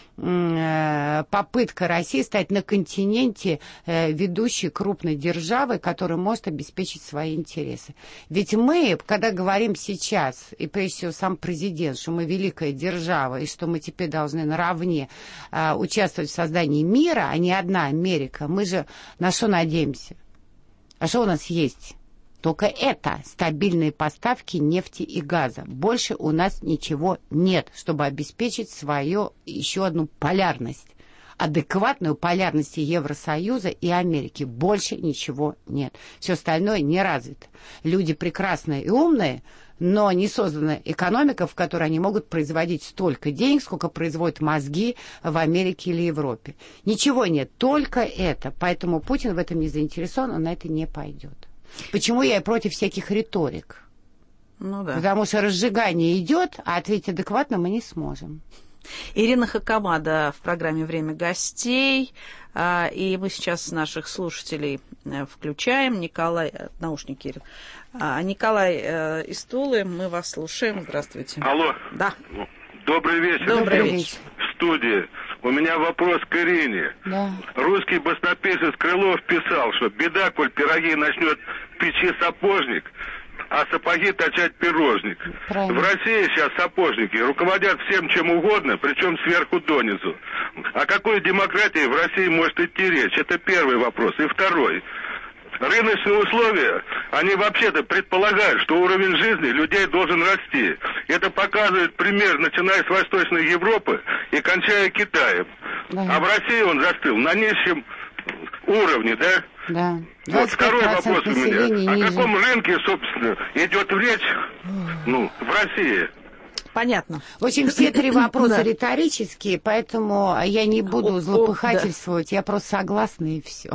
попытка России стать на континенте ведущей крупной державой, которая может обеспечить свои интересы. Ведь мы, когда говорим сейчас, и прежде всего сам президент, что мы великая держава, и что мы теперь должны наравне участвовать в создании мира, а не одна Америка, мы же на что надеемся? А что у нас есть? Только это стабильные поставки нефти и газа. Больше у нас ничего нет, чтобы обеспечить свою еще одну полярность. Адекватную полярность Евросоюза и Америки. Больше ничего нет. Все остальное не развито. Люди прекрасные и умные, но не создана экономика, в которой они могут производить столько денег, сколько производят мозги в Америке или Европе. Ничего нет, только это. Поэтому Путин в этом не заинтересован, он на это не пойдет. Почему я против всяких риторик? Ну да. Потому что разжигание идет, а ответить адекватно мы не сможем. Ирина Хакамада в программе «Время гостей». И мы сейчас наших слушателей включаем. Николай, наушники, Ирина. Николай из Тулы, мы вас слушаем. Здравствуйте. Алло. Да. Добрый вечер. Добрый вечер. В студии. У меня вопрос к Ирине. Да. Русский баснописец Крылов писал, что беда, коль пироги начнет печи сапожник, а сапоги точать пирожник. Правильно. В России сейчас сапожники руководят всем чем угодно, причем сверху донизу. О какой демократии в России может идти речь? Это первый вопрос. И второй. Рыночные условия, они вообще-то предполагают, что уровень жизни людей должен расти. Это показывает пример, начиная с Восточной Европы и кончая Китаем. Да. А в России он застыл на низшем уровне, да? Да. Вот второй вопрос у меня. Ниже. О каком рынке, собственно, идет речь, ну, в России? Понятно. В общем, все три вопроса риторические, поэтому я не буду злопыхательствовать, я просто согласна и все.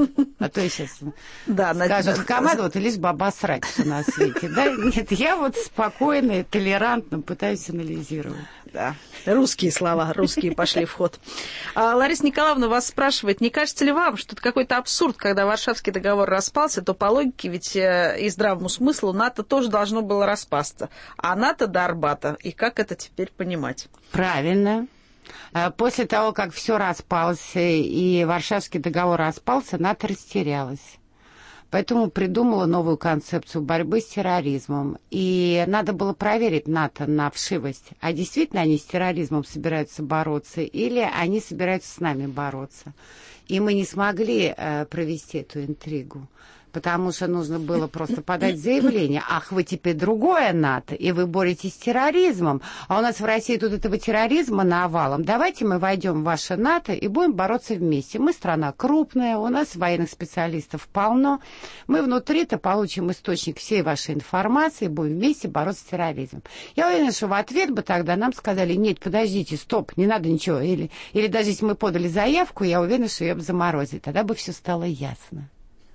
А то я сейчас скажу, Хакамада, вот лишь бы обосрать все на свете. Да? Нет, я вот спокойно и толерантно пытаюсь анализировать. Да. Русские слова, русские пошли в ход. А, Лариса Николаевна вас спрашивает, не кажется ли вам, что это какой-то абсурд, когда Варшавский договор распался, то по логике ведь и здравому смыслу НАТО тоже должно было распасться, а НАТО до Арбата. И как это теперь понимать? Правильно. После того, как все распалось и Варшавский договор распался, НАТО растерялось. Поэтому придумала новую концепцию борьбы с терроризмом. И надо было проверить НАТО на вшивость. А действительно они с терроризмом собираются бороться или они собираются с нами бороться. И мы не смогли э, провести эту интригу. потому что нужно было просто подать заявление. Ах, вы теперь другое НАТО, и вы боретесь с терроризмом. А у нас в России тут этого терроризма навалом. Давайте мы войдем в ваше НАТО и будем бороться вместе. Мы страна крупная, у нас военных специалистов полно. Мы внутри-то получим источник всей вашей информации и будем вместе бороться с терроризмом. Я уверена, что в ответ бы тогда нам сказали: нет, подождите, стоп, не надо ничего. Или, или даже если мы подали заявку, я уверена, что ее бы заморозили. Тогда бы все стало ясно.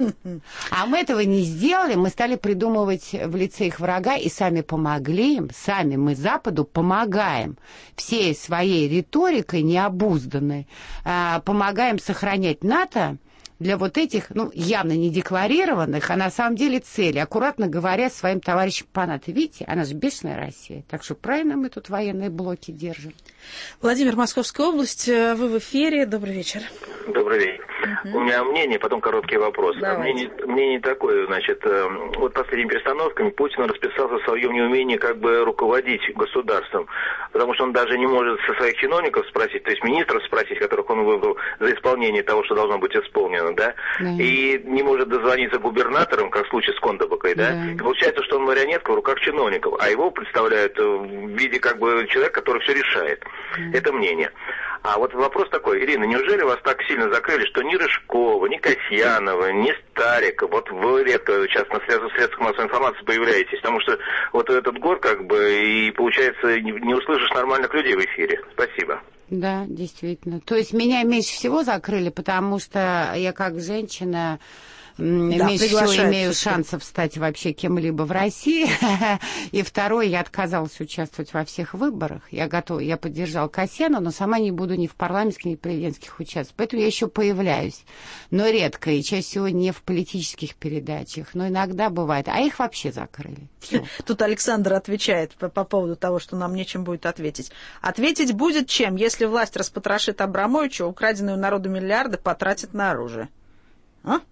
А мы этого не сделали, мы стали придумывать в лице их врага и сами помогли им, сами мы Западу помогаем всей своей риторикой необузданной, помогаем сохранять НАТО для вот этих, ну, явно не декларированных, а на самом деле цели, аккуратно говоря своим товарищам по НАТО. Видите, она же бешеная Россия, так что правильно мы тут военные блоки держим. Владимир, Московская область, вы в эфире, добрый вечер. Добрый вечер. Uh-huh. У меня мнение, потом короткий вопрос. Мнение, мнение такое, значит, вот последними перестановками Путин расписался в своем неумении как бы руководить государством, потому что он даже не может со своих чиновников спросить, то есть министров спросить, которых он выбрал за исполнение того, что должно быть исполнено, да, uh-huh. и не может дозвониться губернаторам, как в случае с Кондобокой, да, uh-huh. и получается, что он марионетка в руках чиновников, а его представляют в виде как бы человека, который все решает. Uh-huh. Это мнение. А вот вопрос такой, Ирина, неужели вас так сильно закрыли, что ни Рыжкова, ни Касьянова, ни Старика, вот вы редко сейчас на средствах массовой информации появляетесь, потому что вот этот год как бы, и получается, не, не услышишь нормальных людей в эфире. Спасибо. Да, действительно. То есть меня меньше всего закрыли, потому что я как женщина... Да, меньше всего имею шансов стать вообще кем-либо в России. И второе, я отказалась участвовать во всех выборах. Я готова, я поддержала Касьяна, но сама не буду ни в парламентских, ни в президентских участвовать. Поэтому я еще появляюсь. Но редко, и чаще всего не в политических передачах. Но иногда бывает. А их вообще закрыли. Всё. Тут Александр отвечает по, по поводу того, что нам нечем будет ответить. Ответить будет чем, если власть распотрошит Абрамовича, украденные у народа миллиарды потратит на оружие. А?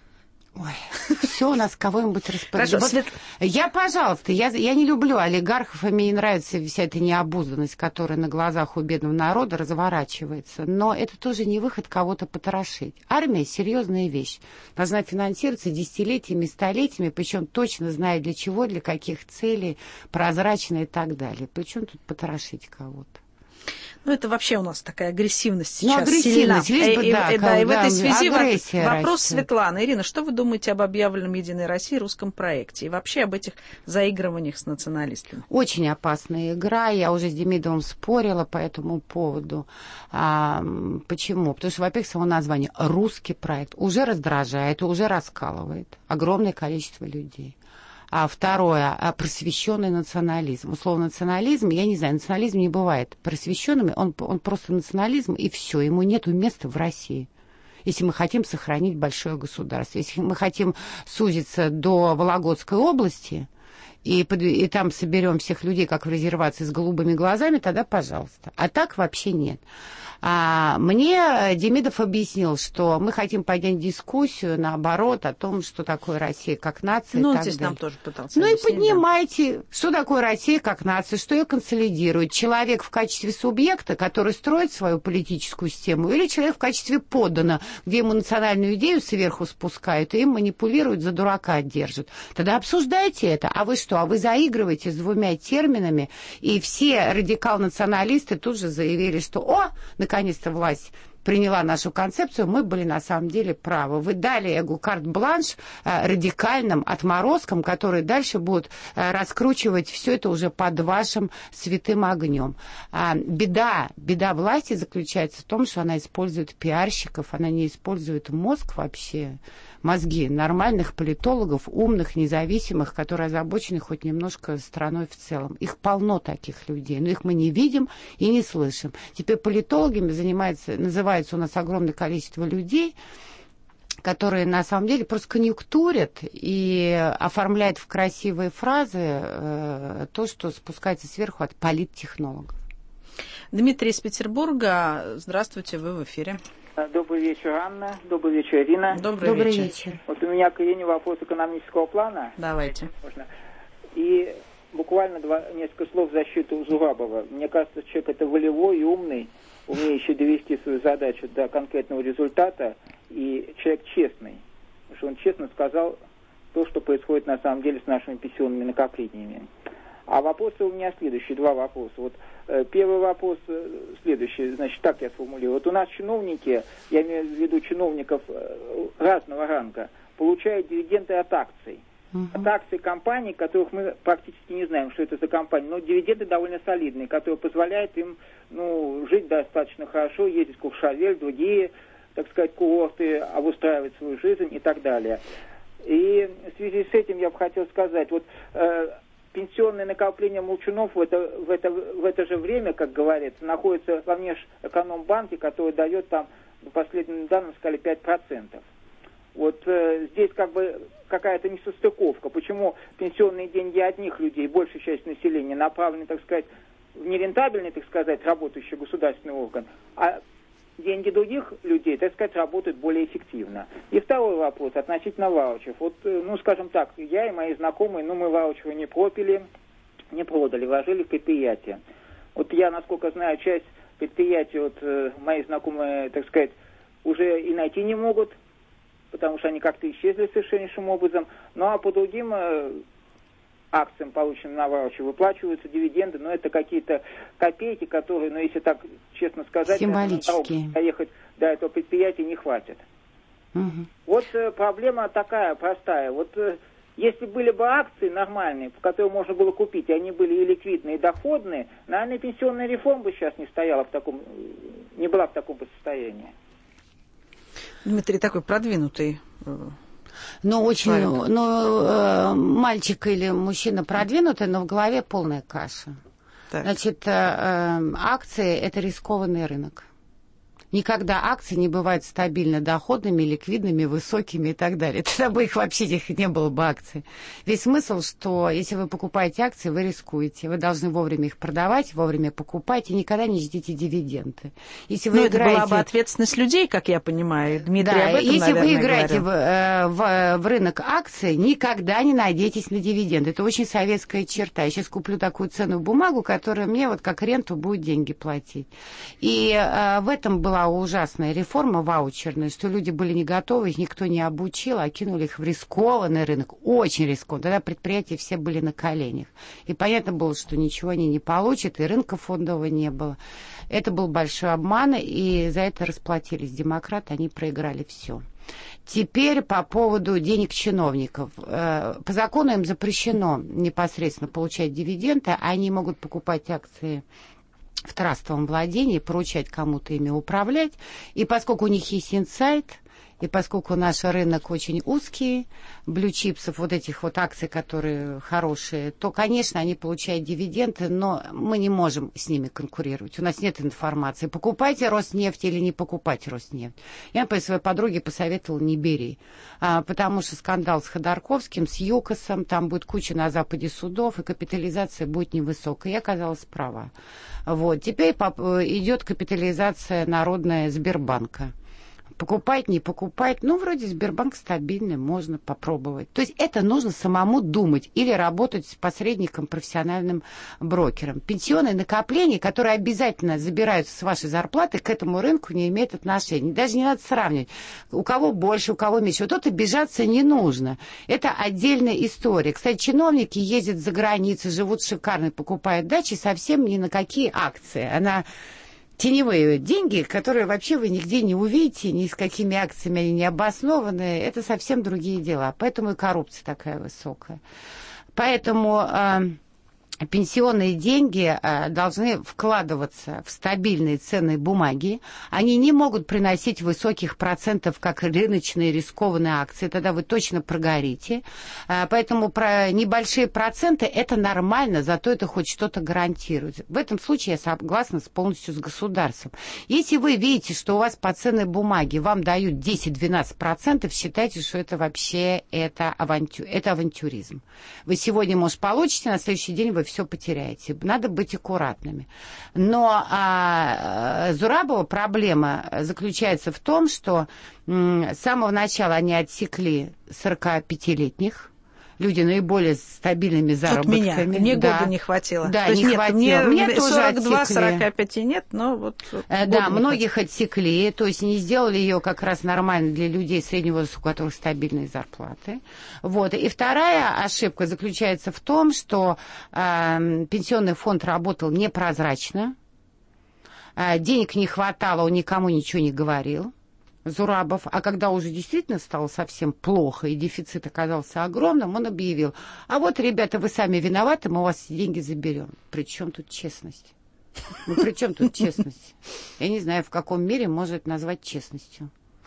Ой, все у нас кого-нибудь распорядить. Вот Свет... Я, пожалуйста, я, я не люблю олигархов, и мне не нравится вся эта необузданность, которая на глазах у бедного народа разворачивается. Но это тоже не выход кого-то потрошить. Армия — серьезная вещь. Должна финансироваться десятилетиями, столетиями, причем точно зная для чего, для каких целей, прозрачно и так далее. Причем тут потрошить кого-то? Ну, это вообще у нас такая агрессивность сейчас ну, агрессивность, сильна. Лишь бы, и, да, и, да, и в этой связи вопрос растет. Светланы. Ирина, что вы думаете об объявленном «Единой России» русском проекте и вообще об этих заигрываниях с националистами? Очень опасная игра. Я уже с Демидовым спорила по этому поводу. А, почему? Потому что, во-первых, само название «русский проект» уже раздражает, уже раскалывает огромное количество людей. А второе, просвещенный национализм. Условно, национализм, я не знаю, национализм не бывает просвещенным, он, он просто национализм, и все, ему нету места в России. Если мы хотим сохранить большое государство, если мы хотим сузиться до Вологодской области, и, и там соберем всех людей, как в резервации, с голубыми глазами, тогда пожалуйста. А так вообще нет. А мне Демидов объяснил, что мы хотим поднять дискуссию, наоборот, о том, что такое Россия как нация. Ну, и так здесь далее. нам тоже пытался Ну объяснить, и поднимайте, да. Что такое Россия как нация, что ее консолидирует. Человек в качестве субъекта, который строит свою политическую систему, или человек в качестве поддана, где ему национальную идею сверху спускают, и им манипулируют, за дурака держат. Тогда обсуждайте это. А вы что? А вы заигрываете с двумя терминами, и все радикал-националисты тут же заявили, что «О, наконец-то власть приняла нашу концепцию, мы были на самом деле правы». Вы дали эгу карт-бланш э, радикальным отморозкам, которые дальше будут э, раскручивать все это уже под вашим святым огнем. А, беда, беда власти заключается в том, что она использует пиарщиков, она не использует мозг вообще, мозги нормальных политологов, умных, независимых, которые озабочены хоть немножко страной в целом. Их полно таких людей, но их мы не видим и не слышим. Теперь политологами занимается, называется у нас огромное количество людей, которые на самом деле просто конъюнктурят и оформляют в красивые фразы э, то, что спускается сверху от политтехнологов. Дмитрий из Петербурга. Здравствуйте, вы в эфире. Добрый вечер, Анна. Добрый вечер, Ирина. Добрый, Добрый вечер. вечер. Вот у меня к Ирине вопрос экономического плана. Давайте. Можно. И буквально два, несколько слов в защиту Зурабова. Мне кажется, человек это волевой и умный, умеющий довести свою задачу до конкретного результата, и человек честный. потому что он честно сказал то, что происходит на самом деле с нашими пенсионными накоплениями. А вопросы у меня следующие, два вопроса. Вот э, первый вопрос э, следующий, значит, так я сформулирую. Вот у нас чиновники, я имею в виду чиновников э, разного ранга, получают дивиденды от акций. Uh-huh. От акций компаний, которых мы практически не знаем, что это за компании, но дивиденды довольно солидные, которые позволяют им, ну, жить достаточно хорошо, ездить в Куршавель, другие, так сказать, курорты, обустраивать свою жизнь и так далее. И в связи с этим я бы хотел сказать, вот э, пенсионные накопления молчунов в это, в, это, в это же время, как говорится, находятся во внешэкономбанке, который дает там, по последним данным сказали, пять процентов. Вот э, здесь как бы какая-то несостыковка. Почему пенсионные деньги одних людей, большая часть населения, направлены, так сказать, в нерентабельный, так сказать, работающий государственный орган, а деньги других людей, так сказать, работают более эффективно. И второй вопрос относительно ваучеров. Вот, ну, скажем так, я и мои знакомые, ну, мы ваучеры не пропили, не продали, вложили в предприятие. Вот я, насколько знаю, часть предприятий, вот, мои знакомые, так сказать, уже и найти не могут, потому что они как-то исчезли совершеннейшим образом. Ну, а по другим э, акциям, полученным на ваучер, выплачиваются дивиденды, но это какие-то копейки, которые, ну, если так честно сказать, символические. Доехать до этого предприятия не хватит. Угу. Вот э, проблема такая простая. Вот э, если были бы акции нормальные, которые можно было купить, и они были и ликвидные, и доходные, наверное, пенсионная реформа бы сейчас не стояла в таком, не была в таком состоянии. Дмитрий такой продвинутый. Ну, очень, ну, э, мальчик или мужчина продвинутый, но в голове полная каша. Так. Значит, э, э, акции – это рискованный рынок. Никогда акции не бывают стабильно доходными, ликвидными, высокими и так далее. Тогда бы их вообще их не было бы акций. Весь смысл, что если вы покупаете акции, вы рискуете. Вы должны вовремя их продавать, вовремя покупать и никогда не ждите дивиденды. Если вы Но играете... это была бы ответственность людей, как я понимаю. Дмитрий да, об этом, если наверное, вы играете в, говорил. в, в рынок акций, никогда не надейтесь на дивиденды. Это очень советская черта. Я сейчас куплю такую ценную бумагу, которая мне вот как ренту будет деньги платить. И э, в этом была ужасная реформа ваучерная, что люди были не готовы, их никто не обучил, а кинули их в рискованный рынок, очень рискованный. Тогда предприятия все были на коленях. И понятно было, что ничего они не получат, и рынка фондового не было. Это был большой обман, и за это расплатились демократы, они проиграли все. Теперь по поводу денег чиновников. По закону им запрещено непосредственно получать дивиденды, они могут покупать акции в трастовом владении, поручать кому-то ими управлять. И поскольку у них есть инсайт, и поскольку наш рынок очень узкий, блю-чипсов, вот этих вот акций, которые хорошие, то, конечно, они получают дивиденды, но мы не можем с ними конкурировать. У нас нет информации, покупайте Роснефть или не покупайте Роснефть. Я по своей подруге посоветовала, не бери. А, потому что скандал с Ходорковским, с ЮКОСом, там будет куча на Западе судов, и капитализация будет невысокая. Я оказалась права. Вот. Теперь идет капитализация народная Сбербанка. Покупать, не покупать. Ну, вроде Сбербанк стабильный, можно попробовать. То есть это нужно самому думать или работать с посредником, профессиональным брокером. Пенсионные накопления, которые обязательно забираются с вашей зарплаты, к этому рынку не имеют отношения. Даже не надо сравнивать, у кого больше, у кого меньше. Вот тут обижаться не нужно. Это отдельная история. Кстати, чиновники ездят за границу, живут шикарно, покупают дачи, совсем ни на какие акции. Она... Теневые деньги, которые вообще вы нигде не увидите, ни с какими акциями они не обоснованы, это совсем другие дела. Поэтому и коррупция такая высокая. Поэтому э, пенсионные деньги э, должны вкладываться в стабильные ценные бумаги. Они не могут приносить высоких процентов, как рыночные рискованные акции. Тогда вы точно прогорите. Э, поэтому про небольшие проценты это нормально, зато это хоть что-то гарантирует. В этом случае я согласна с, полностью с государством. Если вы видите, что у вас по ценной бумаге вам дают десять-двенадцать процентов, считайте, что это вообще это, авантю... это авантюризм. Вы сегодня, может, получите, на следующий день вы все потеряете. Надо быть аккуратными. Но а, Зурабова проблема заключается в том, что м, с самого начала они отсекли сорокапятилетних люди наиболее стабильными заработками. Вот меня, мне да. года не хватило. Да, То не нет, хватило. Мне, мне сорок два сорок пять нет, но вот... Да, многих отсекли, то есть не сделали ее как раз нормально для людей среднего возраста, у которых стабильные зарплаты. Вот. И вторая ошибка заключается в том, что э, пенсионный фонд работал непрозрачно, э, денег не хватало, он никому ничего не говорил. Зурабов, а когда уже действительно стало совсем плохо и дефицит оказался огромным, он объявил: а вот, ребята, вы сами виноваты, мы у вас деньги заберем. При чем тут честность? Ну, при чем тут честность? Я не знаю, в каком мире можно это назвать честностью.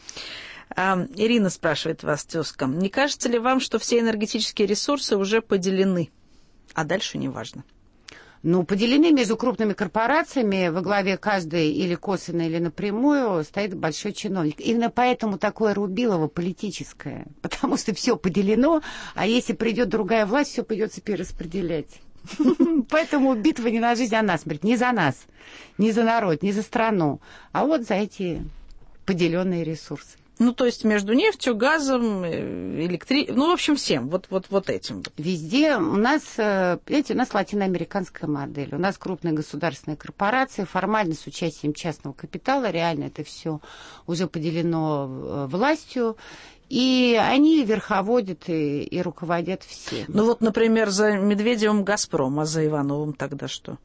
А, Ирина спрашивает вас, тезка, не кажется ли вам, что все энергетические ресурсы уже поделены, а дальше не важно? Ну, поделены между крупными корпорациями, во главе каждой или косвенно, или напрямую стоит большой чиновник. Именно поэтому такое рубилово политическое, потому что все поделено, а если придет другая власть, все придется перераспределять. Поэтому битва не на жизнь, а на смерть. Не за нас, не за народ, не за страну, а вот за эти поделенные ресурсы. Ну, то есть между нефтью, газом, электри... ну, в общем, всем, вот, вот, вот этим. Везде у нас, видите, у нас латиноамериканская модель, у нас крупные государственные корпорации, формально с участием частного капитала, реально это все уже поделено властью, и они верховодят и, и руководят всем. Ну, вот, например, за Медведевым «Газпром», а за Ивановым тогда что?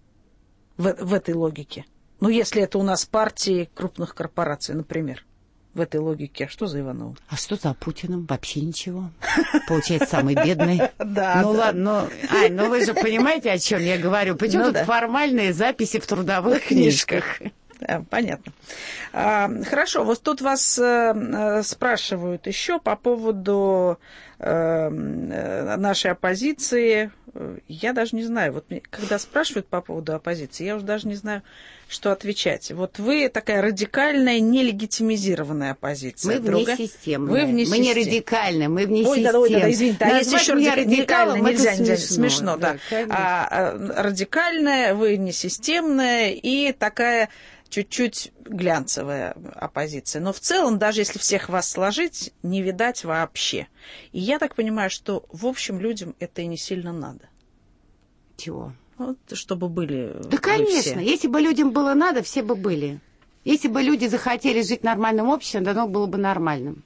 В, в этой логике. Ну, если это у нас партии крупных корпораций, например. В этой логике. А что за Ивановым? А что за Путиным? Вообще ничего. Получается, самый бедный. Да. Ну ладно, Ань, ну вы же понимаете, о чем я говорю. Причем тут формальные записи в трудовых книжках. Да, понятно. А, хорошо, вот тут вас а, спрашивают еще по поводу а, нашей оппозиции. Я даже не знаю, вот когда спрашивают по поводу оппозиции, я уже даже не знаю, что отвечать. Вот вы такая радикальная, нелегитимизированная оппозиция. Мы Другая... внесистемные. Вы вне мы не радикальные, мы вне ой, системы. Да, ой, да, да, извините, а если еще радикальная, нельзя, нельзя, смешно, смешно, да. да. А, а, радикальная, вы несистемная и такая чуть-чуть глянцевая оппозиция. Но в целом, даже если всех вас сложить, не видать вообще. И я так понимаю, что, в общем, людям это и не сильно надо. Чего? Вот, чтобы были. Да, конечно. Все. Если бы людям было надо, все бы были. Если бы люди захотели жить нормальным обществом, давно было бы нормальным.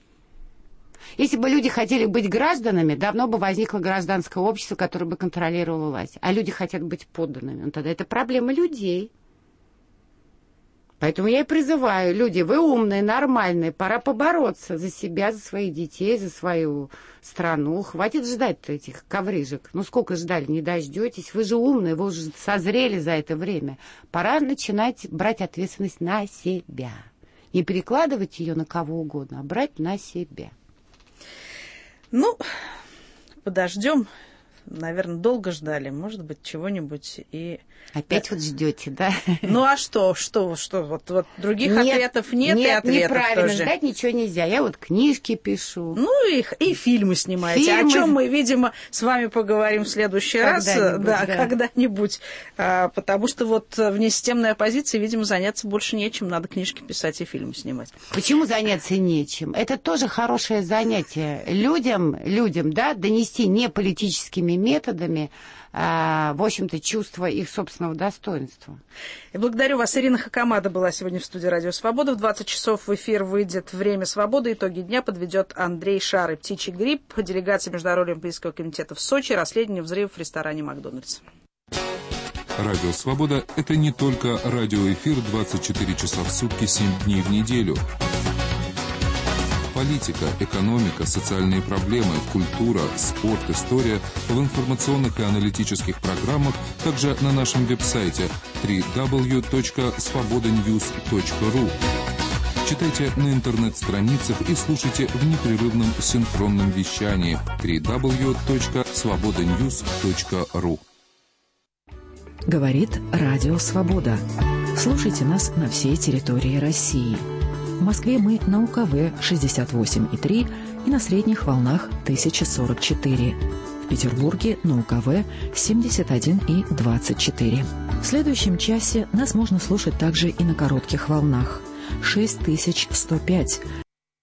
Если бы люди хотели быть гражданами, давно бы возникло гражданское общество, которое бы контролировало власть. А люди хотят быть подданными. Ну, тогда это проблема людей. Поэтому я и призываю, люди, вы умные, нормальные, пора побороться за себя, за своих детей, за свою страну. Хватит ждать этих коврижек. Ну, сколько ждали, не дождетесь. Вы же умные, вы уже созрели за это время. Пора начинать брать ответственность на себя. Не перекладывать ее на кого угодно, а брать на себя. Ну, подождем. Наверное, долго ждали. Может быть, чего-нибудь и... Опять вот ждете, да? Ну, а что? Что? Что? Вот, вот других нет, ответов нет, нет, и ответов неправильно. Тоже. Ждать ничего нельзя. Я вот книжки пишу. Ну, и, и фильмы снимаете. Фильмы... О чем мы, видимо, с вами поговорим в следующий раз. Да, да, когда-нибудь. А, потому что вот внесистемной оппозиции, видимо, заняться больше нечем. Надо книжки писать и фильмы снимать. Почему заняться нечем? Это тоже хорошее занятие. Людям, людям, да, донести не политическими методами, а, в общем-то, чувство их собственного достоинства. И благодарю вас. Ирина Хакамада была сегодня в студии «Радио Свобода». В двадцать часов в эфир выйдет «Время свободы». Итоги дня подведет Андрей Шары. Птичий грипп, делегация Международного олимпийского комитета в Сочи, расследование взрыва в ресторане «Макдональдс». Радио Свобода – это не только радиоэфир двадцать четыре часа в сутки, семь дней в неделю. Политика, экономика, социальные проблемы, культура, спорт, история в информационных и аналитических программах, также на нашем веб-сайте дабл ю дабл ю дабл ю точка свобода ньюс точка ру. Читайте на интернет-страницах и слушайте в непрерывном синхронном вещании дабл ю дабл ю дабл ю точка свобода ньюс точка ру. Говорит Радио Свобода. Слушайте нас на всей территории России. В Москве мы на УКВ шестьдесят восемь и три и на средних волнах тысяча сорок четыре. В Петербурге на УКВ семьдесят один и двадцать четыре. В следующем часе нас можно слушать также и на коротких волнах шесть тысяч сто пять